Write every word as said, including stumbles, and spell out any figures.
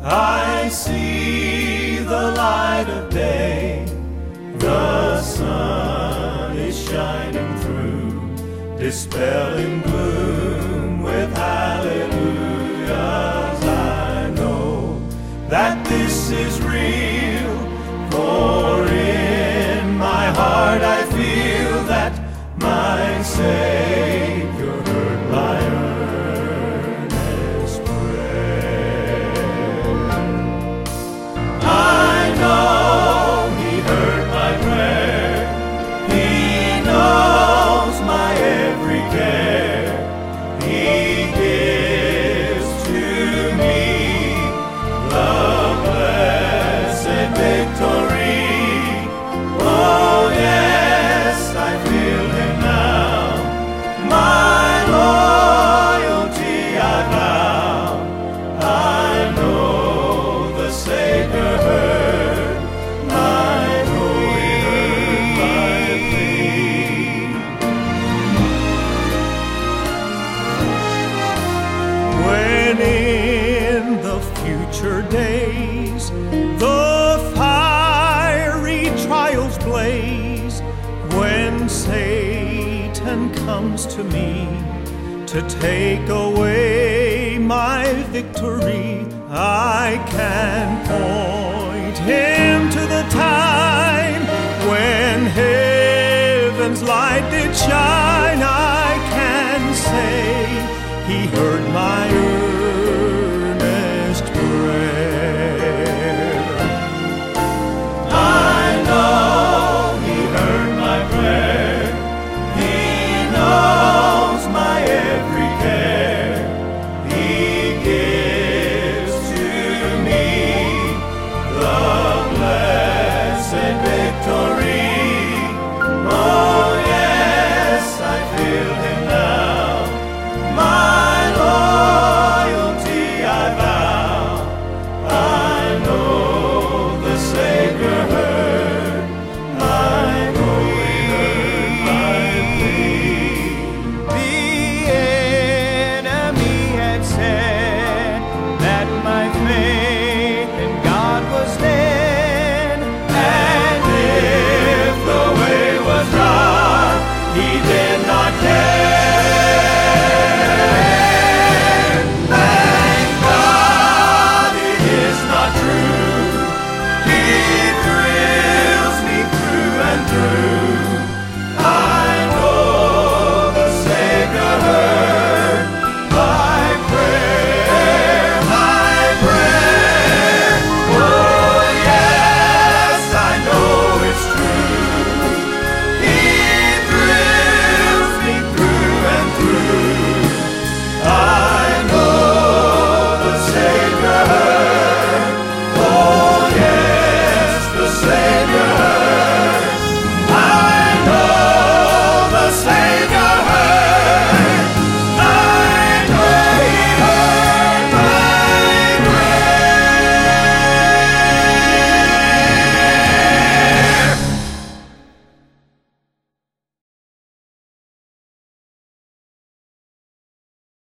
I see the light of day. The sun is shining through, dispelling gloom with hallelujahs. I know that this is real, for in my heart I feel that my Savior heard my earnest prayer. I know He heard my prayer. He knows my every care. He gives to me the blessed victory. Oh yes, I feel Him now. My loyalty I vow. I know the Savior heard my plea. When in the future days the fiery trials blaze, when Satan comes to me to take away my victory, I can point him to the time when heaven's light did shine. I can say He heard my earnest prayer. I know He heard my prayer. He knows my every care. He gives to me the blessed victory. Oh yes, I feel Him now. My loyalty I vow. I know the Savior heard my plea. The enemy had said that my faith in God was dead, and if the way was dark, He did not care.